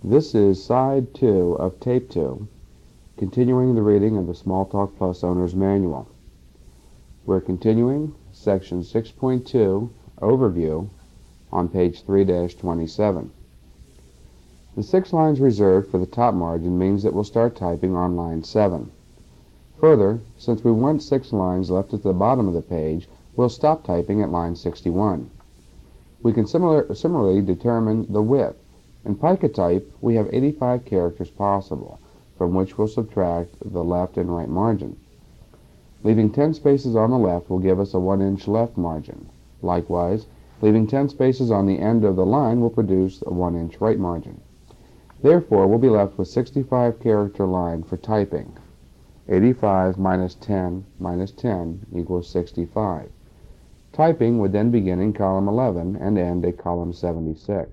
This is Side 2 of Tape 2, continuing the reading of the Smalltalk Plus Owner's Manual. We're continuing Section 6.2, Overview, on page 3-27. The 6 lines reserved for the top margin means that we'll start typing on line 7. Further, since we want 6 lines left at the bottom of the page, we'll stop typing at line 61. We can similarly determine the width. In Pica type, we have 85 characters possible, from which we'll subtract the left and right margin. Leaving 10 spaces on the left will give us a 1-inch left margin. Likewise, leaving 10 spaces on the end of the line will produce a 1-inch right margin. Therefore, we'll be left with 65 character line for typing. 85 minus 10 equals 65. Typing would then begin in column 11 and end at column 76.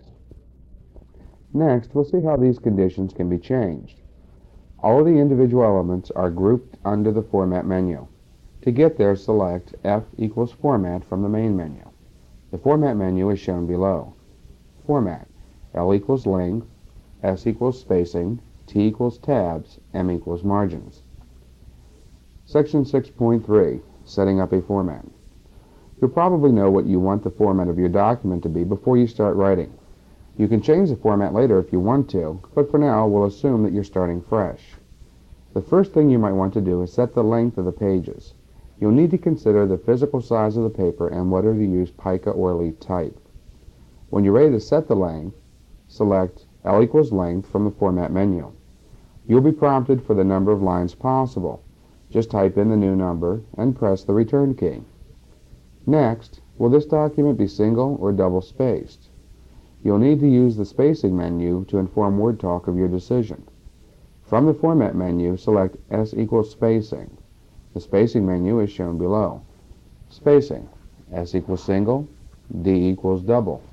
Next, we'll see how these conditions can be changed. All of the individual elements are grouped under the Format menu. To get there, select F equals Format from the main menu. The Format menu is shown below. Format: L equals length, S equals spacing, T equals tabs, M equals margins. Section 6.3, Setting up a Format. You'll probably know what you want the format of your document to be before you start writing. You can change the format later if you want to, but for now we'll assume that you're starting fresh. The first thing you might want to do is set the length of the pages. You'll need to consider the physical size of the paper and whether to use Pica or Elite type. When you're ready to set the length, select L equals length from the Format menu. You'll be prompted for the number of lines possible. Just type in the new number and press the return key. Next, will this document be single or double spaced? You'll need to use the Spacing menu to inform WordTalk of your decision. From the Format menu, select S equals Spacing. The Spacing menu is shown below. Spacing: S equals single, D equals double.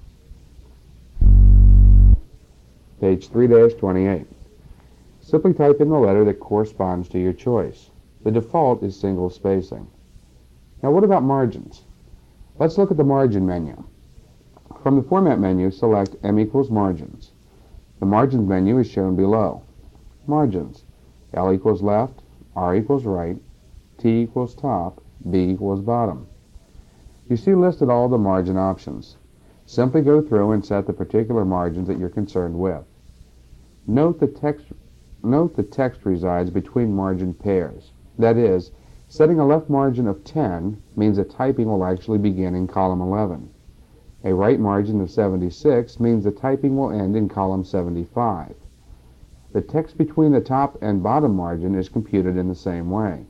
Page 3-28. Simply type in the letter that corresponds to your choice. The default is single spacing. Now what about margins? Let's look at the Margin menu. From the Format menu, select M equals Margins. The Margins menu is shown below. Margins: L equals left, R equals right, T equals top, B equals bottom. You see listed all the margin options. Simply go through and set the particular margins that you're concerned with. Note the text resides between margin pairs. That is, setting a left margin of 10 means that typing will actually begin in column 11. A right margin of 76 means the typing will end in column 75. The text between the top and bottom margin is computed in the same way.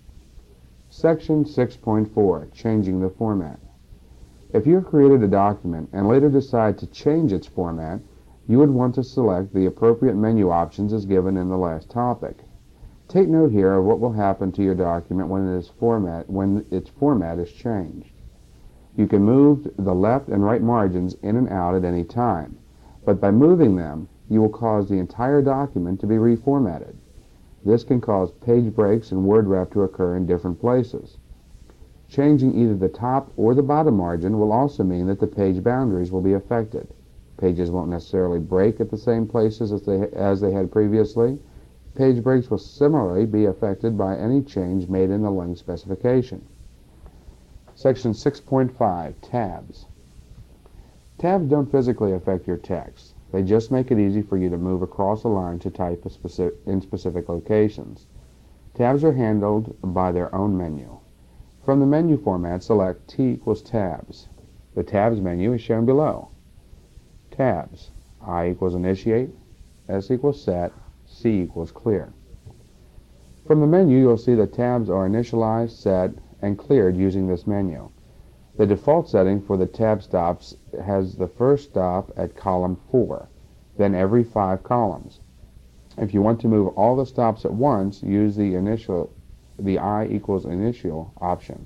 Section 6.4, Changing the Format. If you have created a document and later decide to change its format, you would want to select the appropriate menu options as given in the last topic. Take note here of what will happen to your document when its format is changed. You can move the left and right margins in and out at any time, but by moving them, you will cause the entire document to be reformatted. This can cause page breaks and word wrap to occur in different places. Changing either the top or the bottom margin will also mean that the page boundaries will be affected. Pages won't necessarily break at the same places as they had previously. Page breaks will similarly be affected by any change made in the length specification. Section 6.5, Tabs. Tabs don't physically affect your text. They just make it easy for you to move across a line to type in specific locations. Tabs are handled by their own menu. From the menu format, select T equals Tabs. The Tabs menu is shown below. Tabs: I equals Initiate, S equals Set, C equals Clear. From the menu, you'll see that tabs are initialized, set, and cleared using this menu. The default setting for the tab stops has the first stop at column 4, then every 5 columns. If you want to move all the stops at once, use the I equals Initial option.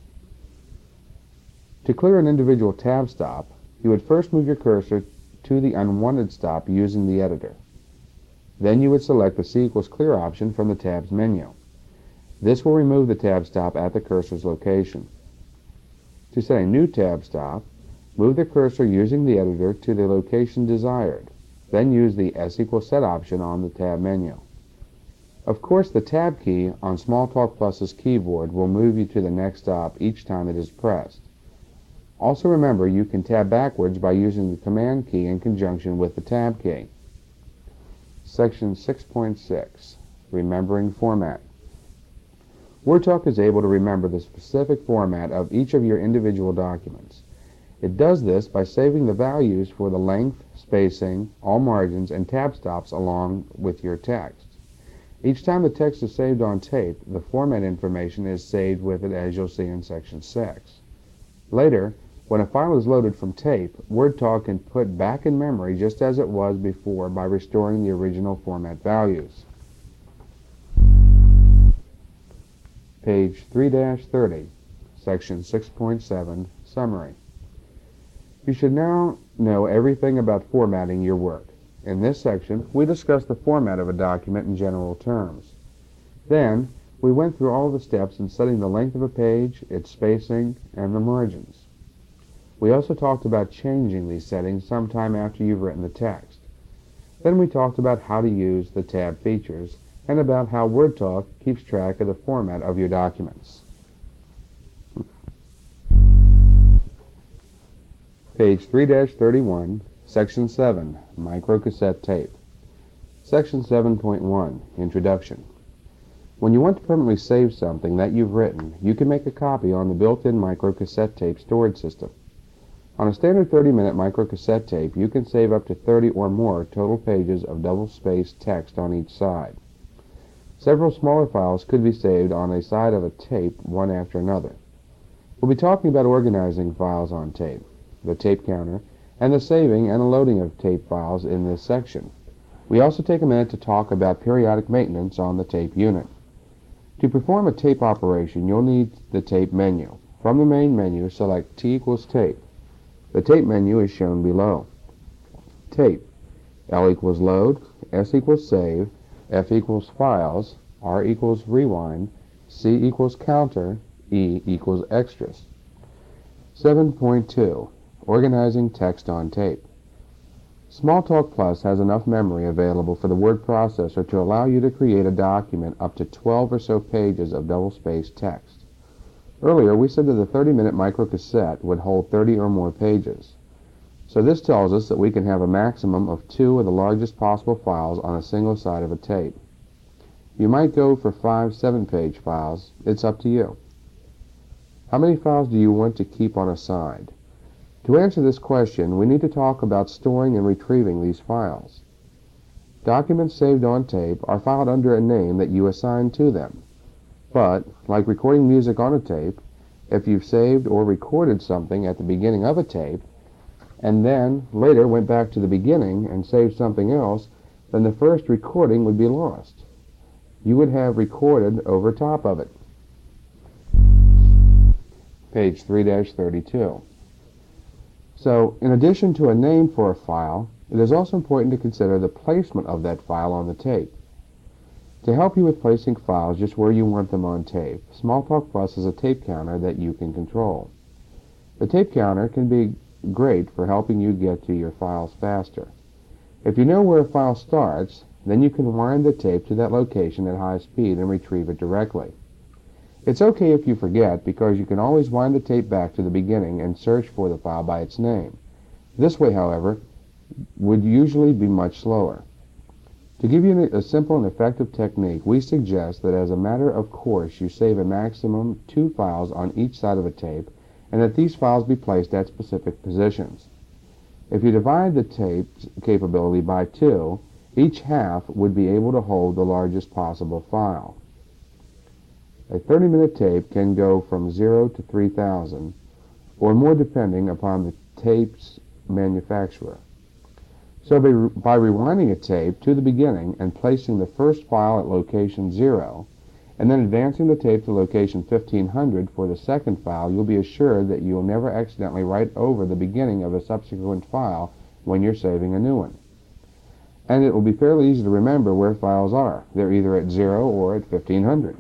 To clear an individual tab stop, you would first move your cursor to the unwanted stop using the editor. Then you would select the C equals Clear option from the tabs menu. This will remove the tab stop at the cursor's location. To set a new tab stop, move the cursor using the editor to the location desired. then use the S equals set option on the tab menu. Of course, the tab key on Smalltalk Plus's keyboard will move you to the next stop each time it is pressed. Also remember, you can tab backwards by using the command key in conjunction with the tab key. Section 6.6, Remembering Format. WordTalk is able to remember the specific format of each of your individual documents. It does this by saving the values for the length, spacing, all margins, and tab stops along with your text. Each time the text is saved on tape, the format information is saved with it, as you'll see in Section 6. Later, when a file is loaded from tape, WordTalk can put back in memory just as it was before by restoring the original format values. Page 3-30, Section 6.7, Summary. You should now know everything about formatting your work. In this section, we discussed the format of a document in general terms. Then, we went through all the steps in setting the length of a page, its spacing, and the margins. We also talked about changing these settings sometime after you've written the text. Then we talked about how to use the tab features and about how WordTalk keeps track of the format of your documents. Page 3-31, Section 7, Microcassette Tape. Section 7.1, Introduction. When you want to permanently save something that you've written, you can make a copy on the built-in microcassette tape storage system. On a standard 30-minute microcassette tape, you can save up to 30 or more total pages of double-spaced text on each side. Several smaller files could be saved on a side of a tape, one after another. We'll be talking about organizing files on tape, the tape counter, and the saving and loading of tape files in this section. We also take a minute to talk about periodic maintenance on the tape unit. To perform a tape operation, you'll need the tape menu. From the main menu, select T equals tape. The tape menu is shown below. Tape. L equals load, S equals save, F equals files, R equals rewind, C equals counter, E equals extras. 7.2. Organizing text on tape. Smalltalk Plus has enough memory available for the word processor to allow you to create a document up to 12 or so pages of double-spaced text. Earlier, we said that the 30-minute microcassette would hold 30 or more pages. So this tells us that we can have a maximum of 2 of the largest possible files on a single side of a tape. You might go for 5 7-page files. It's up to you. How many files do you want to keep on a side? To answer this question, we need to talk about storing and retrieving these files. Documents saved on tape are filed under a name that you assign to them. But, like recording music on a tape, if you've saved or recorded something at the beginning of a tape, and then later went back to the beginning and saved something else, then the first recording would be lost. You would have recorded over top of it. Page 3-32. So, in addition to a name for a file, it is also important to consider the placement of that file on the tape. To help you with placing files just where you want them on tape, Smalltalk Plus is a tape counter that you can control. The tape counter can be great for helping you get to your files faster. If you know where a file starts, then you can wind the tape to that location at high speed and retrieve it directly. It's okay if you forget, because you can always wind the tape back to the beginning and search for the file by its name. This way, however, would usually be much slower. To give you a simple and effective technique, we suggest that as a matter of course you save a maximum 2 files on each side of a tape, and that these files be placed at specific positions. If you divide the tape's capability by 2, each half would be able to hold the largest possible file. A 30-minute tape can go from 0 to 3,000, or more depending upon the tape's manufacturer. So by rewinding a tape to the beginning and placing the first file at location 0, and then advancing the tape to location 1500 for the second file, you'll be assured that you'll never accidentally write over the beginning of a subsequent file when you're saving a new one. And it will be fairly easy to remember where files are. They're either at 0 or at 1500.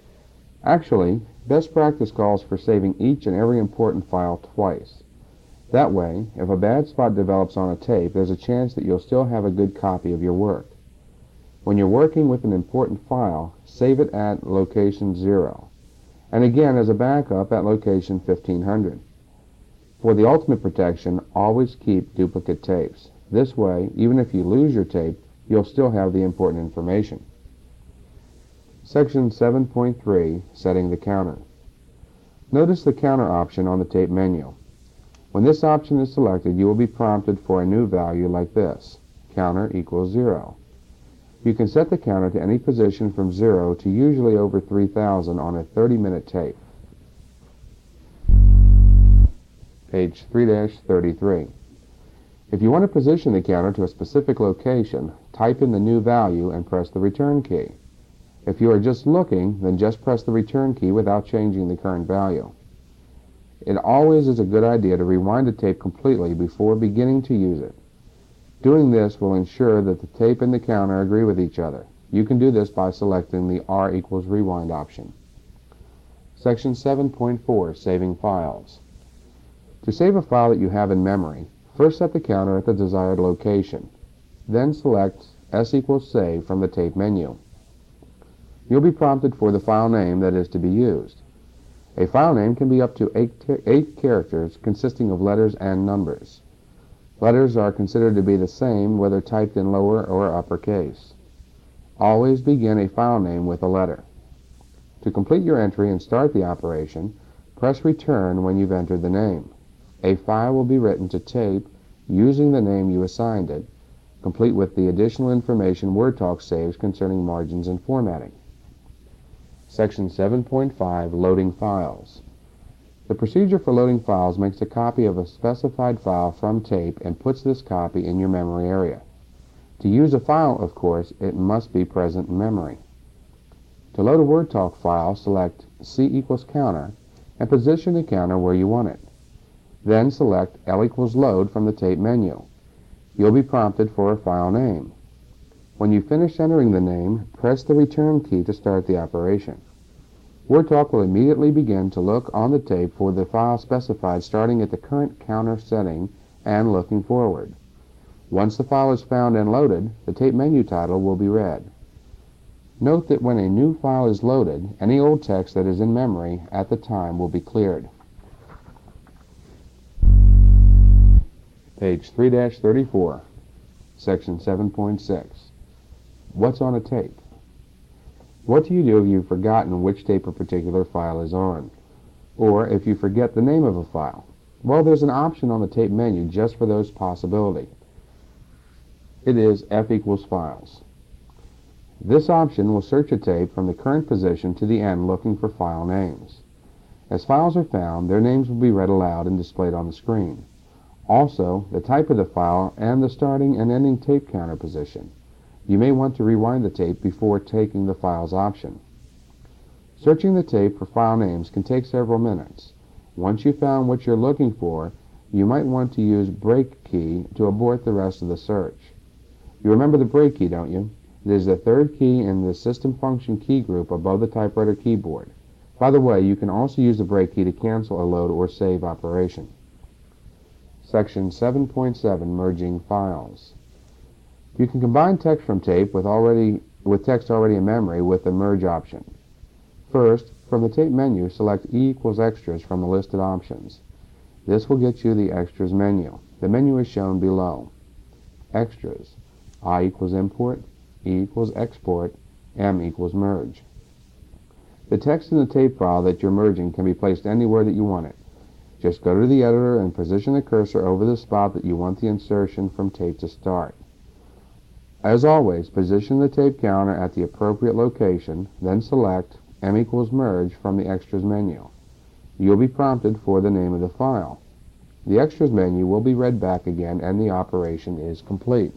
Actually, best practice calls for saving each and every important file twice. That way, if a bad spot develops on a tape, there's a chance that you'll still have a good copy of your work. When you're working with an important file, save it at location 0, and again as a backup at location 1500. For the ultimate protection, always keep duplicate tapes. This way, even if you lose your tape, you'll still have the important information. Section 7.3, Setting the Counter. Notice the counter option on the tape menu. When this option is selected, you will be prompted for a new value like this, counter equals 0. You can set the counter to any position from 0 to usually over 3000 on a 30-minute tape. Page 3-33. If you want to position the counter to a specific location, type in the new value and press the return key. If you are just looking, then just press the return key without changing the current value. It always is a good idea to rewind a tape completely before beginning to use it. Doing this will ensure that the tape and the counter agree with each other. You can do this by selecting the R equals rewind option. Section 7.4, Saving Files. To save a file that you have in memory, first set the counter at the desired location. Then select S equals Save from the tape menu. You'll be prompted for the file name that is to be used. A file name can be up to 8 characters consisting of letters and numbers. Letters are considered to be the same whether typed in lower or uppercase. Always begin a file name with a letter. To complete your entry and start the operation, press Return when you've entered the name. A file will be written to tape using the name you assigned it, complete with the additional information WordTalk saves concerning margins and formatting. Section 7.5, Loading Files. The procedure for loading files makes a copy of a specified file from tape and puts this copy in your memory area. To use a file, of course, it must be present in memory. To load a WordTalk file, select C equals counter and position the counter where you want it. Then select L equals load from the tape menu. You'll be prompted for a file name. When you finish entering the name, press the return key to start the operation. WordTalk will immediately begin to look on the tape for the file specified starting at the current counter setting and looking forward. Once the file is found and loaded, the tape menu title will be read. Note that when a new file is loaded, any old text that is in memory at the time will be cleared. Page 3-34, Section 7.6. What's on a tape? What do you do if you've forgotten which tape a particular file is on? Or if you forget the name of a file? Well, there's an option on the tape menu just for those possibilities. It is F equals Files. This option will search a tape from the current position to the end looking for file names. As files are found, their names will be read aloud and displayed on the screen. Also, the type of the file and the starting and ending tape counter position. You may want to rewind the tape before taking the files option. Searching the tape for file names can take several minutes. Once you've found what you're looking for, you might want to use break key to abort the rest of the search. You remember the break key, don't you? It is the third key in the system function key group above the typewriter keyboard. By the way, you can also use the break key to cancel a load or save operation. Section 7.7, Merging Files. You can combine text from tape with text already in memory with the Merge option. First, from the tape menu, select E equals Extras from the listed options. This will get you the Extras menu. The menu is shown below. Extras. I equals Import, E equals Export, M equals Merge. The text in the tape file that you're merging can be placed anywhere that you want it. Just go to the editor and position the cursor over the spot that you want the insertion from tape to start. As always, position the tape counter at the appropriate location, then select M equals Merge from the Extras menu. You'll be prompted for the name of the file. The Extras menu will be read back again and the operation is complete.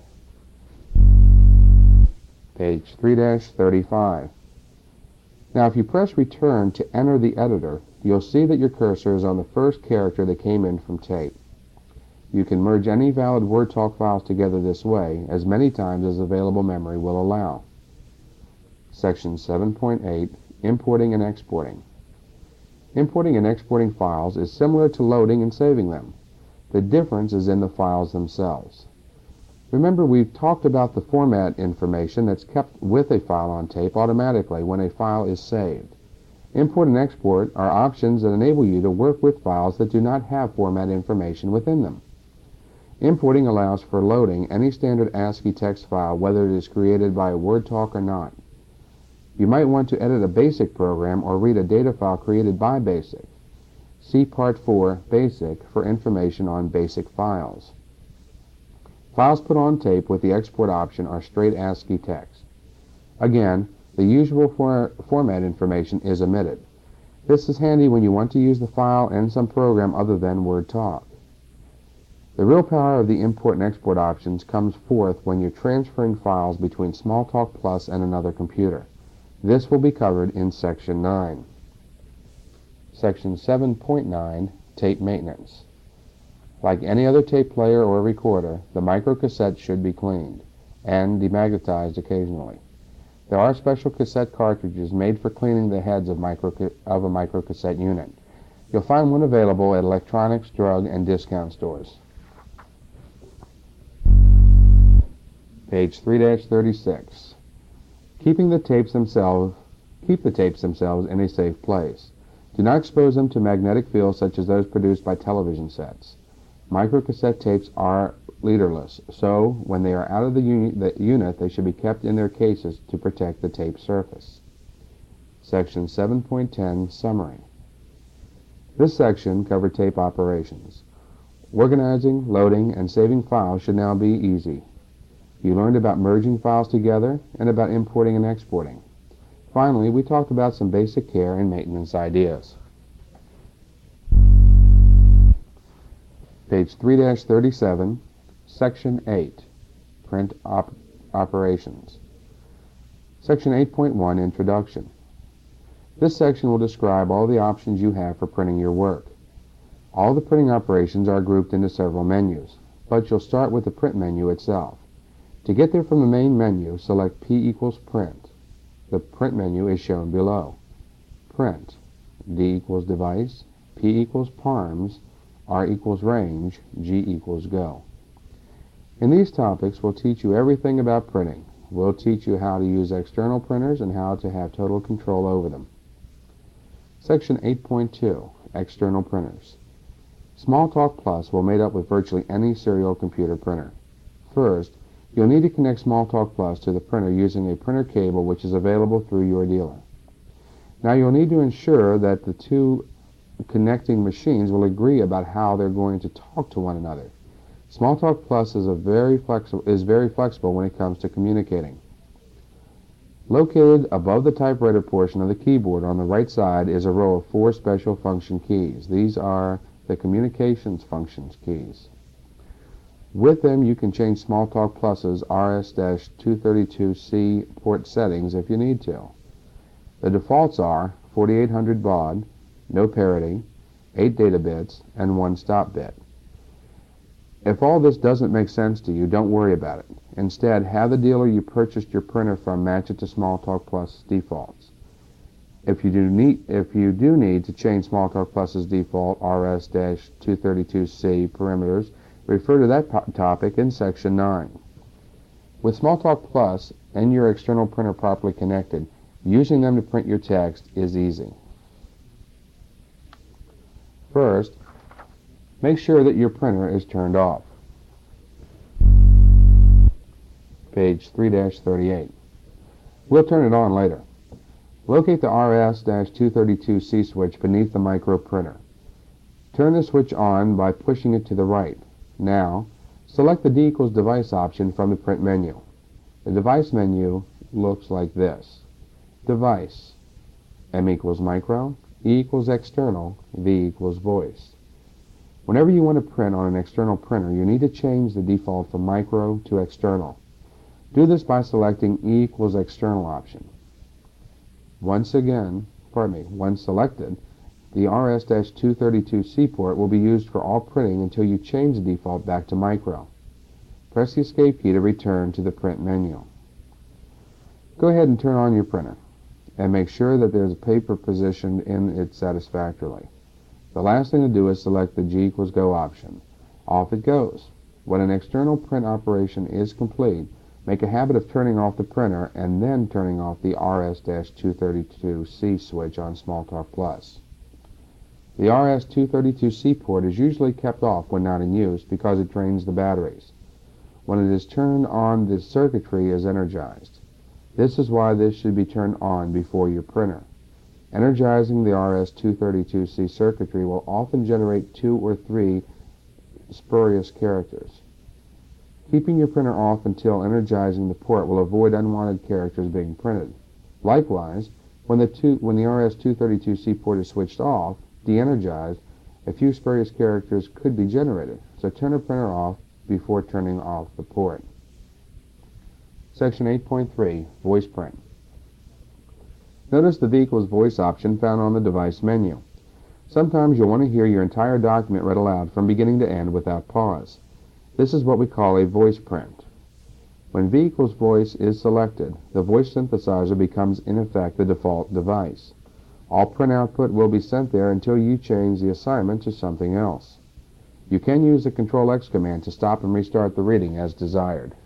Page 3-35. Now if you press Return to enter the editor, you'll see that your cursor is on the first character that came in from tape. You can merge any valid WordTalk files together this way as many times as available memory will allow. Section 7.8, Importing and Exporting. Importing and exporting files is similar to loading and saving them. The difference is in the files themselves. Remember, we've talked about the format information that's kept with a file on tape automatically when a file is saved. Import and export are options that enable you to work with files that do not have format information within them. Importing allows for loading any standard ASCII text file, whether it is created by WordTalk or not. You might want to edit a BASIC program or read a data file created by BASIC. See Part 4, Basic, for information on BASIC files. Files put on tape with the export option are straight ASCII text. Again, the usual format information is omitted. This is handy when you want to use the file in some program other than WordTalk. The real power of the import and export options comes forth when you're transferring files between Smalltalk Plus and another computer. This will be covered in Section 9. Section 7.9, Tape Maintenance. Like any other tape player or recorder, the microcassette should be cleaned and demagnetized occasionally. There are special cassette cartridges made for cleaning the heads of a microcassette unit. You'll find one available at electronics, drug, and discount stores. Page 3-36. Keep the tapes themselves in a safe place. Do not expose them to magnetic fields such as those produced by television sets. Microcassette tapes are leaderless, so when they are out of the unit, they should be kept in their cases to protect the tape surface. Section 7.10, Summary. This section covered tape operations. Organizing, loading, and saving files should now be easy. You learned about merging files together and about importing and exporting. Finally, we talked about some basic care and maintenance ideas. Page 3-37, Section 8, Print Operations. Section 8.1, Introduction. This section will describe all the options you have for printing your work. All the printing operations are grouped into several menus, but you'll start with the print menu itself. To get there from the main menu, select P = Print. The print menu is shown below. Print. D = Device, P = Parms, R = Range, G = Go. In these topics, we'll teach you everything about printing. We'll teach you how to use external printers and how to have total control over them. Section 8.2, External Printers. Smalltalk Plus will mate up with virtually any serial computer printer. First, you'll need to connect Smalltalk Plus to the printer using a printer cable which is available through your dealer. Now you'll need to ensure that the two connecting machines will agree about how they're going to talk to one another. Smalltalk Plus is very flexible when it comes to communicating. Located above the typewriter portion of the keyboard on the right side is a row of 4 special function keys. These are the communications functions keys. With them, you can change Smalltalk Plus's RS-232C port settings if you need to. The defaults are 4800 baud, no parity, 8 data bits, and 1 stop bit. If all this doesn't make sense to you, don't worry about it. Instead, have the dealer you purchased your printer from match it to Smalltalk Plus defaults. If you do need to change Smalltalk Plus's default RS-232C parameters, refer to that topic in Section 9. With Smalltalk Plus and your external printer properly connected, using them to print your text is easy. First, make sure that your printer is turned off. Page 3-38. We'll turn it on later. Locate the RS-232C switch beneath the micro printer. Turn the switch on by pushing it to the right. Now, select the D = Device option from the print menu. The device menu looks like this. Device. M = Micro, E = External, V = Voice. Whenever you want to print on an external printer, you need to change the default from micro to external. Do this by selecting E = External option. Once selected, the RS-232C port will be used for all printing until you change the default back to micro. Press the Escape key to return to the print menu. Go ahead and turn on your printer, and make sure that there's a paper positioned in it satisfactorily. The last thing to do is select the G = Go option. Off it goes. When an external print operation is complete, make a habit of turning off the printer and then turning off the RS-232C switch on Smalltalk Plus. The RS-232C port is usually kept off when not in use because it drains the batteries. When it is turned on, the circuitry is energized. This is why this should be turned on before your printer. Energizing the RS-232C circuitry will often generate 2 or 3 spurious characters. Keeping your printer off until energizing the port will avoid unwanted characters being printed. Likewise, when the RS-232C port is switched off, de-energized, a few spurious characters could be generated, so turn a printer off before turning off the port. Section 8.3, Voice Print. Notice the V = voice option found on the device menu. Sometimes you'll want to hear your entire document read aloud from beginning to end without pause. This is what we call a voice print. When V = voice is selected, the voice synthesizer becomes in effect the default device. All print output will be sent there until you change the assignment to something else. You can use the Ctrl-X command to stop and restart the reading as desired.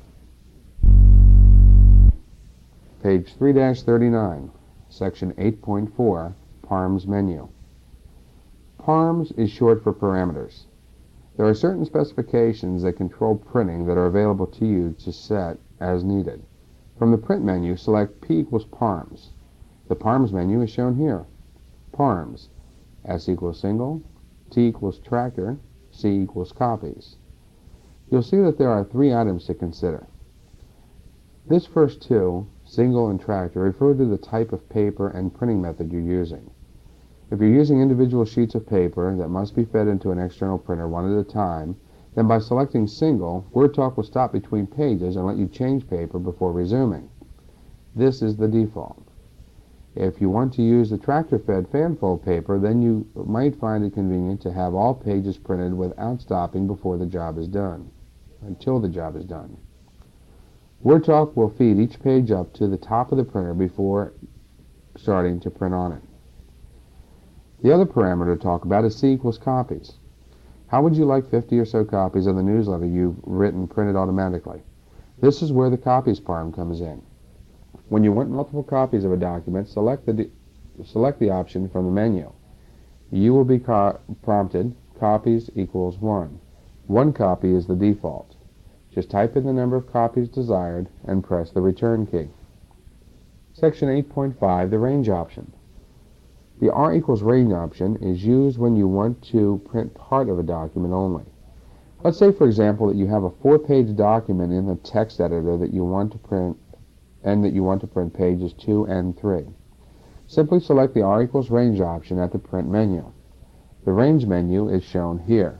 Page 3-39, Section 8.4, PARMS menu. PARMS is short for parameters. There are certain specifications that control printing that are available to you to set as needed. From the Print menu, select P = PARMS. The PARMS menu is shown here. PARMS, S = single, T = tractor, C = copies. You'll see that there are 3 items to consider. This first 2, single and tractor, refer to the type of paper and printing method you're using. If you're using individual sheets of paper that must be fed into an external printer one at a time, then by selecting single, WordTalk will stop between pages and let you change paper before resuming. This is the default. If you want to use the tractor-fed fanfold paper, then you might find it convenient to have all pages printed without stopping before the job is done, until the job is done. WordTalk will feed each page up to the top of the printer before starting to print on it. The other parameter to talk about is C = copies. How would you like 50 or so copies of the newsletter you've written printed automatically? This is where the copies parm comes in. When you want multiple copies of a document, select the option from the menu. You will be prompted copies = 1. 1 copy is the default. Just type in the number of copies desired and press the return key. Section 8.5, the range option. The R = range option is used when you want to print part of a document only. Let's say, for example, that you have a 4-page document in the text editor that you want to print pages 2 and 3. Simply select the R = range option at the print menu. The range menu is shown here.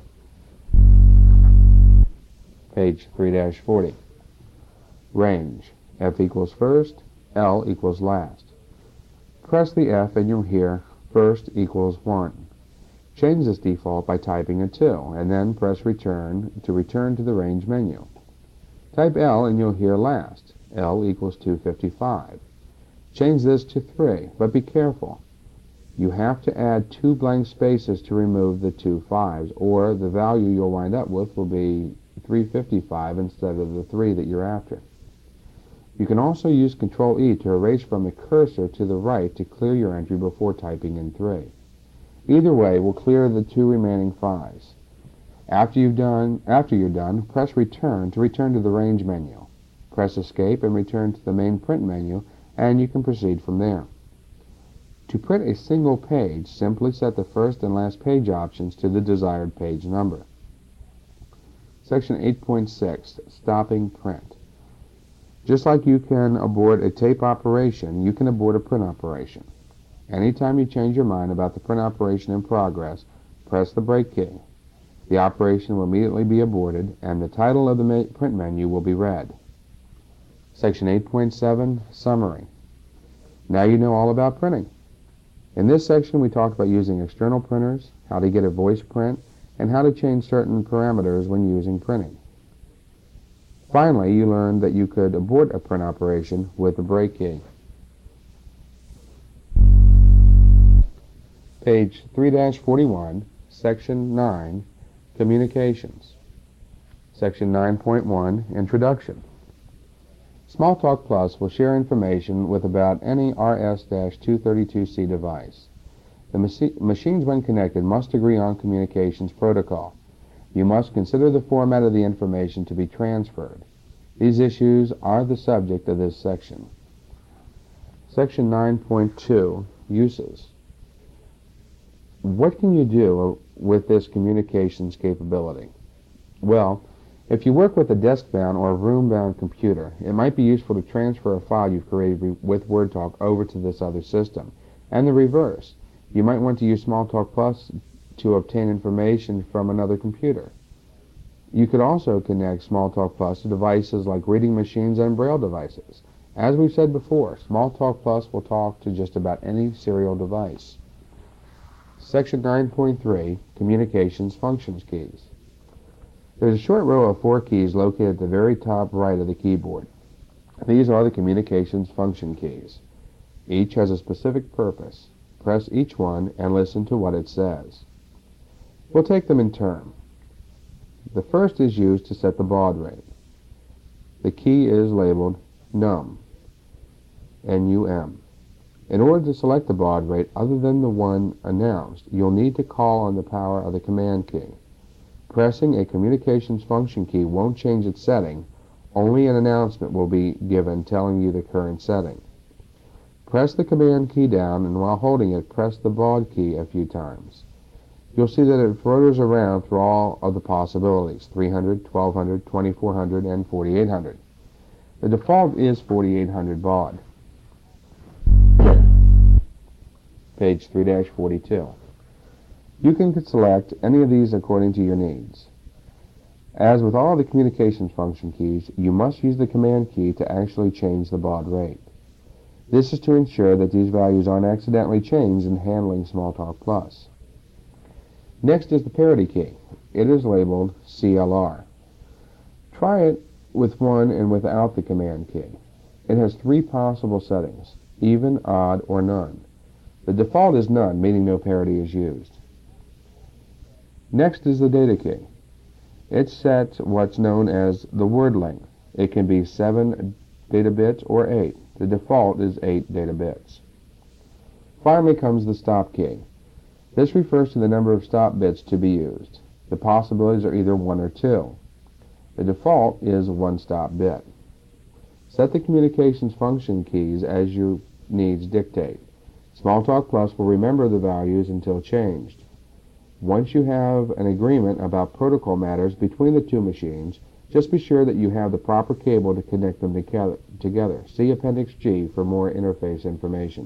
Page 3-40. Range. F = first, L = last. Press the F and you'll hear first = 1. Change this default by typing a 2, and then press return to return to the range menu. Type L and you'll hear last. L = 255. Change this to 3, but be careful. You have to add 2 blank spaces to remove the 2 5s, or the value you'll wind up with will be 355 instead of the 3 that you're after. You can also use Ctrl-E to erase from the cursor to the right to clear your entry before typing in 3. Either way will clear the 2 remaining 5s. After you're done, press Return to return to the range menu. Press Escape and return to the main print menu, and you can proceed from there. To print a single page, simply set the first and last page options to the desired page number. Section 8.6, Stopping Print. Just like you can abort a tape operation, you can abort a print operation. Anytime you change your mind about the print operation in progress, press the break key. The operation will immediately be aborted, and the title of the print menu will be read. Section 8.7, Summary. Now you know all about printing. In this section, we talked about using external printers, how to get a voice print, and how to change certain parameters when using printing. Finally, you learned that you could abort a print operation with the break key. Page 3-41, Section 9, Communications. Section 9.1, Introduction. Smalltalk Plus will share information with about any RS-232C device. The machines, when connected, must agree on communications protocol. You must consider the format of the information to be transferred. These issues are the subject of this section. Section 9.2, Uses. What can you do with this communications capability? Well, if you work with a desk-bound or a room-bound computer, it might be useful to transfer a file you've created with WordTalk over to this other system, and the reverse. You might want to use Smalltalk Plus to obtain information from another computer. You could also connect Smalltalk Plus to devices like reading machines and Braille devices. As we've said before, Smalltalk Plus will talk to just about any serial device. Section 9.3, Communications Functions Keys. There's a short row of 4 keys located at the very top right of the keyboard. These are the communications function keys. Each has a specific purpose. Press each one and listen to what it says. We'll take them in turn. The first is used to set the baud rate. The key is labeled NUM, N-U-M. In order to select the baud rate other than the one announced, you'll need to call on the power of the command key. Pressing a communications function key won't change its setting. Only an announcement will be given telling you the current setting. Press the command key down, and while holding it, press the baud key a few times. You'll see that it flutters around through all of the possibilities, 300, 1200, 2400, and 4800. The default is 4800 baud. Page 3-42. You can select any of these according to your needs. As with all the communications function keys, you must use the command key to actually change the baud rate. This is to ensure that these values aren't accidentally changed in handling Smalltalk Plus. Next is the parity key. It is labeled CLR. Try it with one and without the command key. It has 3 possible settings, even, odd, or none. The default is none, meaning no parity is used. Next is the data key. It sets what's known as the word length. It can be 7 data bits or 8. The default is 8 data bits. Finally comes the stop key. This refers to the number of stop bits to be used. The possibilities are either 1 or 2. The default is 1 stop bit. Set the communications function keys as your needs dictate. Smalltalk Plus will remember the values until changed. Once you have an agreement about protocol matters between the 2 machines, just be sure that you have the proper cable to connect them together. See Appendix G for more interface information.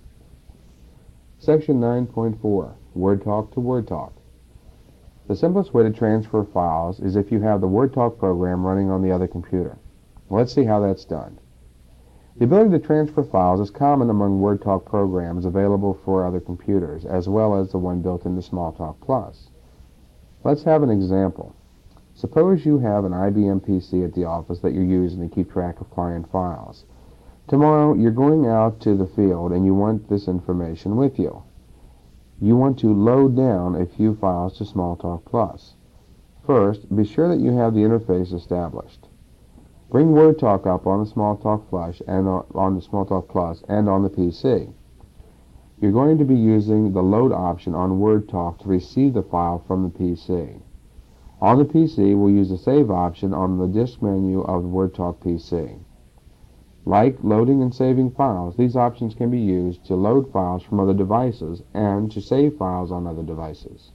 Section 9.4, WordTalk to WordTalk. The simplest way to transfer files is if you have the WordTalk program running on the other computer. Let's see how that's done. The ability to transfer files is common among WordTalk programs available for other computers, as well as the one built into Smalltalk Plus. Let's have an example. Suppose you have an IBM PC at the office that you're using to keep track of client files. Tomorrow, you're going out to the field and you want this information with you. You want to load down a few files to Smalltalk Plus. First, be sure that you have the interface established. Bring WordTalk up on the Smalltalk Plus and on the Smalltalk Plus and on the PC. You're going to be using the load option on WordTalk to receive the file from the PC. On the PC, we'll use the save option on the disk menu of the WordTalk PC. Like loading and saving files, these options can be used to load files from other devices and to save files on other devices.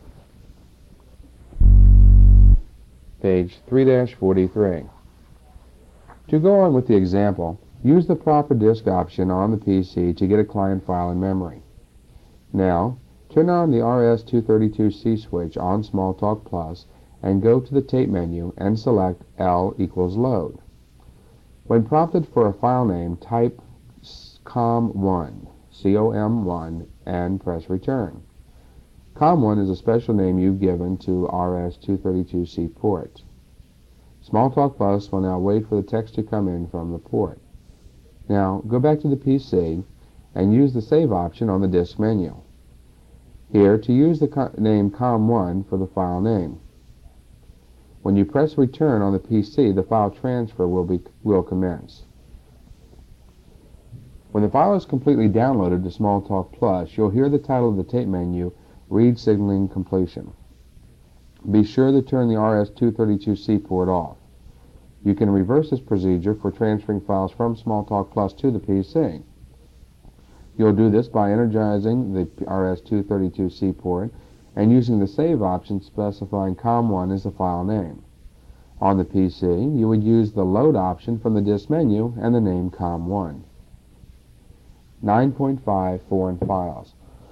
Page 3-43. To go on with the example, use the proper disk option on the PC to get a client file in memory. Now, turn on the RS-232C switch on Smalltalk Plus and go to the tape menu and select L equals load. When prompted for a file name, type COM1, C-O-M-1, and press return. COM1 is a special name you've given to RS-232C port. Smalltalk Plus will now wait for the text to come in from the port. Now, go back to the PC and use the Save option on the disk menu. Here, to use the name COM1 for the file name, When you press return on the PC, the file transfer will commence. When the file is completely downloaded to Smalltalk Plus, you'll hear the title of the tape menu read signaling completion. Be sure to turn the RS-232C port off. You can reverse this procedure for transferring files from Smalltalk Plus to the PC. You'll do this by energizing the RS-232C port and using the Save option specifying COM1 as the file name. On the PC, you would use the Load option from the disk menu and the name COM1. 9.5 Foreign Files.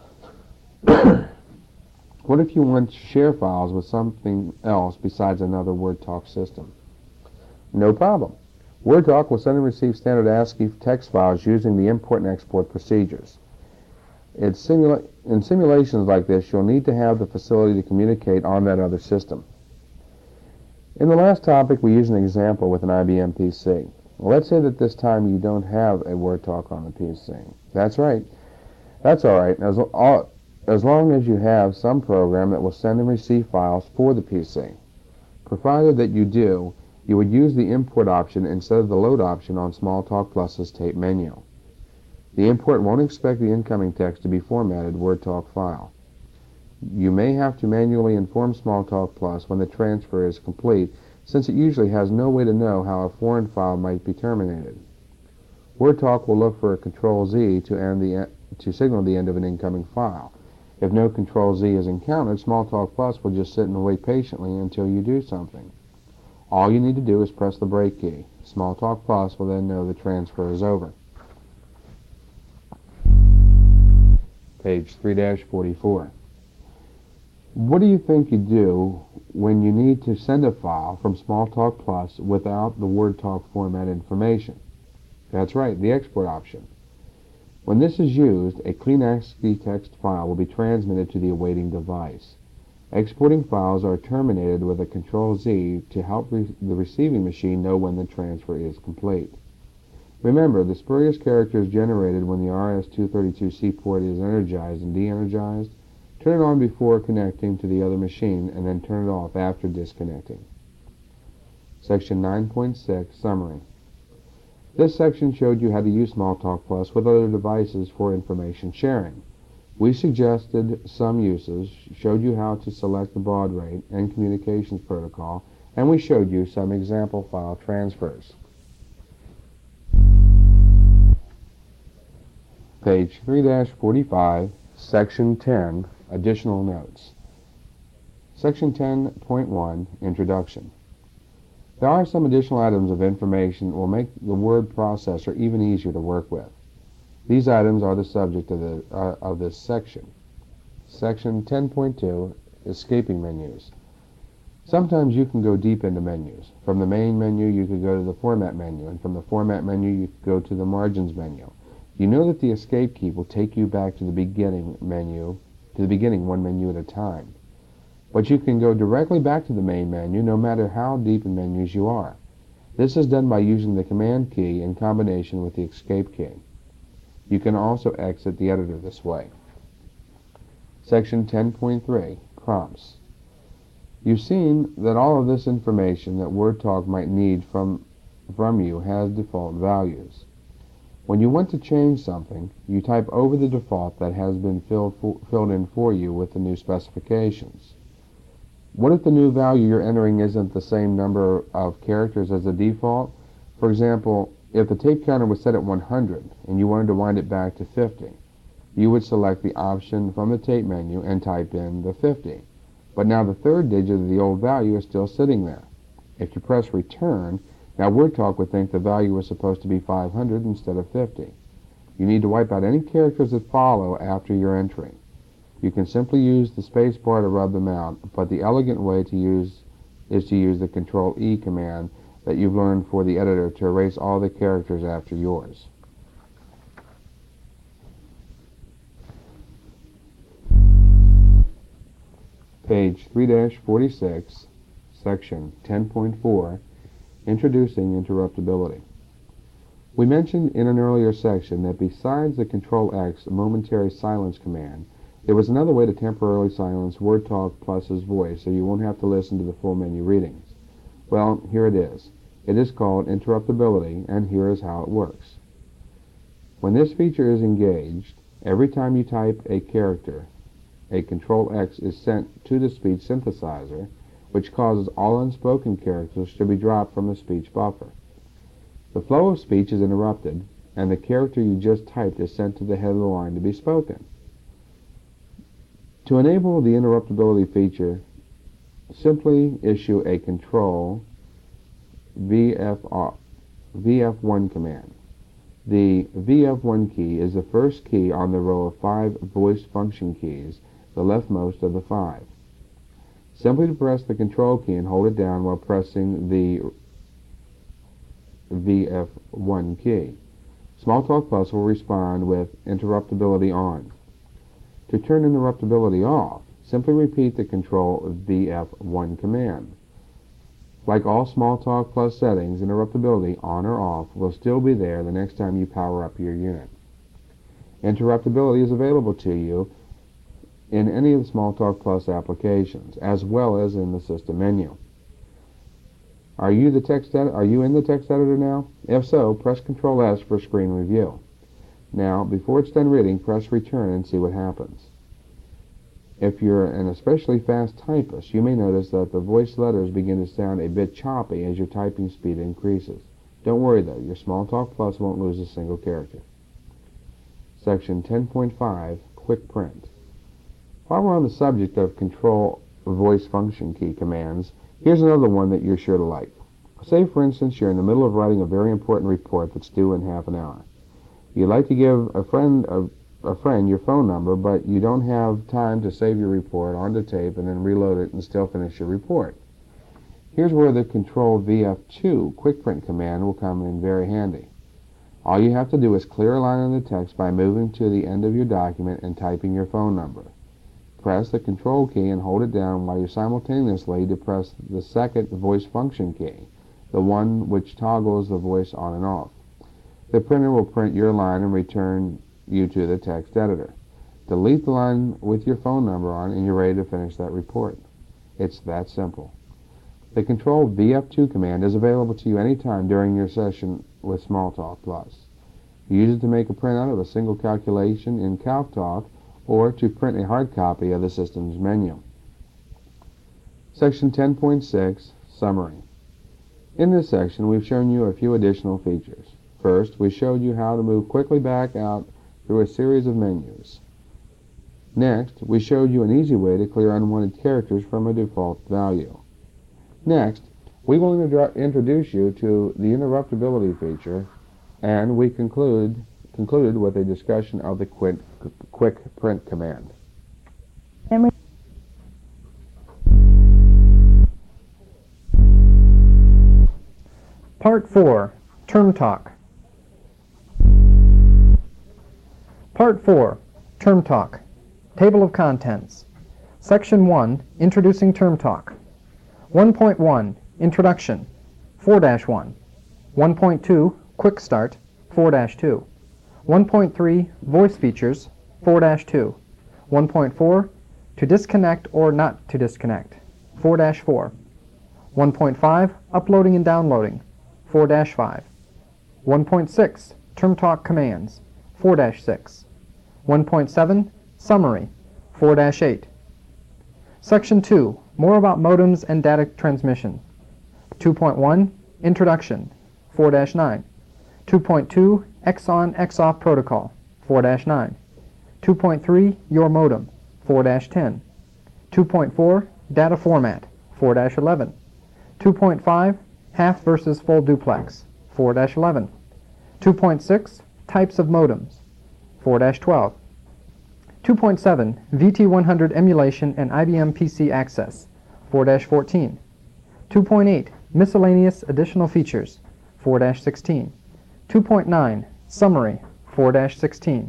What if you want to share files with something else besides another WordTalk system? No problem. WordTalk will send and receive standard ASCII text files using the import and export procedures. In simulations like this, you'll need to have the facility to communicate on that other system. In the last topic, we used an example with an IBM PC. Well, let's say that this time you don't have a WordTalk on the PC. That's right. That's all right, as long as you have some program that will send and receive files for the PC. Provided that you do, you would use the import option instead of the load option on Smalltalk Plus's tape menu. The import won't expect the incoming text to be formatted WordTalk file. You may have to manually inform Smalltalk Plus when the transfer is complete, since it usually has no way to know how a foreign file might be terminated. WordTalk will look for a Control-Z to signal the end of an incoming file. If no Control-Z is encountered, Smalltalk Plus will just sit and wait patiently until you do something. All you need to do is press the break key. Smalltalk Plus will then know the transfer is over. Page 3-44. What do you think you do when you need to send a file from Smalltalk Plus without the WordTalk format information? That's right, the export option. When this is used, a clean ASCII text file will be transmitted to the awaiting device. Exporting files are terminated with a Control-Z to help the receiving machine know when the transfer is complete. Remember, the spurious characters generated when the RS-232C port is energized and de-energized, turn it on before connecting to the other machine and then turn it off after disconnecting. Section 9.6 Summary. This section showed you how to use Smalltalk Plus with other devices for information sharing. We suggested some uses, showed you how to select the baud rate and communications protocol, and we showed you some example file transfers. Page 3-45, Section 10, Additional Notes. Section 10.1, Introduction. There are some additional items of information that will make the word processor even easier to work with. These items are the subject of this section. Section 10.2, Escaping Menus. Sometimes you can go deep into menus. From the main menu, you could go to the Format menu, and from the Format menu, you could go to the Margins menu. You know that the Escape key will take you back to the beginning one menu at a time. But you can go directly back to the main menu no matter how deep in menus you are. This is done by using the Command key in combination with the Escape key. You can also exit the editor this way. Section 10.3, Prompts. You've seen that all of this information that WordTalk might need from you has default values. When you want to change something, you type over the default that has been filled in for you with the new specifications. What if the new value you're entering isn't the same number of characters as the default? For example, if the tape counter was set at 100 and you wanted to wind it back to 50, you would select the option from the tape menu and type in the 50. But now the third digit of the old value is still sitting there. If you press return, now WordTalk would think the value was supposed to be 500 instead of 50. You need to wipe out any characters that follow after your entry. You can simply use the space bar to rub them out, but the elegant way to use is to use the Control-E command that you've learned for the editor to erase all the characters after yours. Page 3-46, Section 10.4, Introducing Interruptibility. We mentioned in an earlier section that besides the Control-X momentary silence command, there was another way to temporarily silence WordTalk Plus's voice so you won't have to listen to the full menu readings. Well, here it is. It is called interruptibility, and here is how it works. When this feature is engaged, every time you type a character, a Control X is sent to the speech synthesizer, which causes all unspoken characters to be dropped from the speech buffer. The flow of speech is interrupted, and the character you just typed is sent to the head of the line to be spoken. To enable the interruptibility feature, simply issue a Control VF1 command. The VF1 key is the first key on the row of 5 voice function keys, the leftmost of the 5. Simply press the Control key and hold it down while pressing the VF1 key. Smalltalk Plus will respond with interruptibility on. To turn interruptibility off, simply repeat the Control VF1 command. Like all Smalltalk Plus settings, interruptibility on or off will still be there the next time you power up your unit. Interruptibility is available to you in any of the Smalltalk Plus applications, as well as in the system menu. Are you in the text editor now? If so, press Control S for screen review. Now, before it's done reading, press Return and see what happens. If you're an especially fast typist, you may notice that the voice letters begin to sound a bit choppy as your typing speed increases. Don't worry though, your Smalltalk Plus won't lose a single character. Section 10.5, Quick Print. While we're on the subject of Control voice function key commands, here's another one that you're sure to like. Say, for instance, you're in the middle of writing a very important report that's due in half an hour. You'd like to give a friend your phone number, but you don't have time to save your report onto tape and then reload it and still finish your report. Here's where the Control VF2 Quick Print command will come in very handy. All you have to do is clear a line in the text by moving to the end of your document and typing your phone number. Press the Control key and hold it down while you simultaneously depress the second voice function key, the one which toggles the voice on and off. The printer will print your line and return you to the text editor. Delete the line with your phone number on and you're ready to finish that report. It's that simple. The Control VF2 command is available to you anytime during your session with Smalltalk Plus. Use it to make a printout of a single calculation in CalcTalk or to print a hard copy of the system's menu. Section 10.6, Summary. In this section, we've shown you a few additional features. First, we showed you how to move quickly back out through a series of menus. Next, we showed you an easy way to clear unwanted characters from a default value. Next, we will introduce you to the interruptibility feature, and we concluded with a discussion of the quick print command. Part 4, Term Talk. Part 4, Term Talk. Table of Contents. Section 1, Introducing Term Talk. 1.1, Introduction, 4-1. 1.2, Quick Start, 4-2. 1.3, Voice Features, 4-2. 1.4, To Disconnect or Not to Disconnect, 4-4. 1.5, Uploading and Downloading, 4-5. 1.6, Term Talk Commands, 4-6. 1.7, Summary, 4-8. Section 2, More about modems and data transmission. 2.1, Introduction, 4-9. 2.2, X-on, X-off protocol, 4-9. 2.3, Your modem, 4-10. 2.4, Data format, 4-11. 2.5, Half versus full duplex, 4-11. 2.6, Types of modems, 4-12. 2.7, VT100 emulation and IBM PC access, 4-14. 2.8, Miscellaneous additional features, 4-16. 2.9, Summary, 4-16.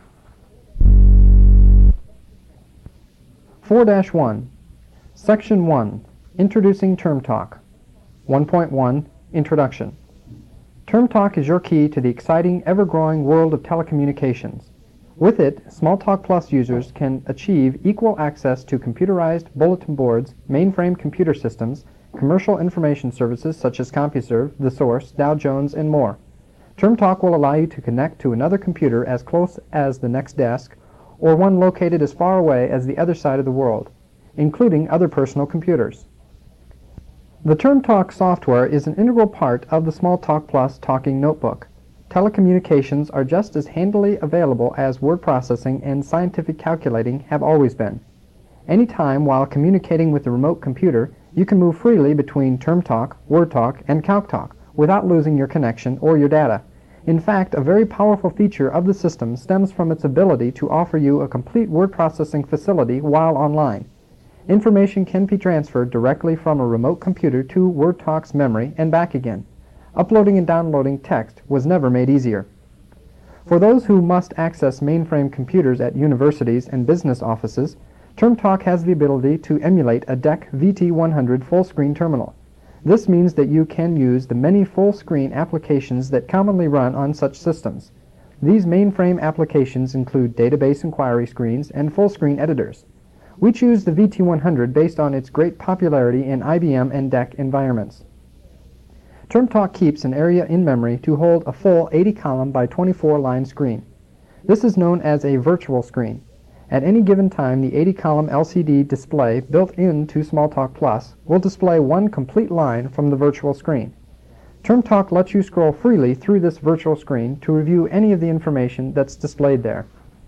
4-1, Section 1, Introducing Term Talk. 1.1, Introduction. Term Talk is your key to the exciting, ever-growing world of telecommunications. With it, Smalltalk Plus users can achieve equal access to computerized bulletin boards, mainframe computer systems, commercial information services such as CompuServe, The Source, Dow Jones, and more. TermTalk will allow you to connect to another computer as close as the next desk or one located as far away as the other side of the world, including other personal computers. The TermTalk software is an integral part of the Smalltalk Plus Talking Notebook. Telecommunications are just as handily available as word processing and scientific calculating have always been. Anytime while communicating with the remote computer, you can move freely between TermTalk, WordTalk, and CalcTalk without losing your connection or your data. In fact, a very powerful feature of the system stems from its ability to offer you a complete word processing facility while online. Information can be transferred directly from a remote computer to WordTalk's memory and back again. Uploading and downloading text was never made easier. For those who must access mainframe computers at universities and business offices, TermTalk has the ability to emulate a DEC VT100 full-screen terminal. This means that you can use the many full-screen applications that commonly run on such systems. These mainframe applications include database inquiry screens and full-screen editors. We choose the VT100 based on its great popularity in IBM and DEC environments. TermTalk keeps an area in memory to hold a full 80-column by 24-line screen. This is known as a virtual screen. At any given time, the 80-column LCD display built into Smalltalk Plus will display one complete line from the virtual screen. TermTalk lets you scroll freely through this virtual screen to review any of the information that's displayed there.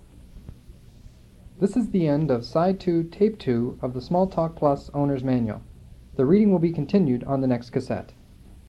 This is the end of Side 2, Tape 2 of the Smalltalk Plus Owner's Manual. The reading will be continued on the next cassette.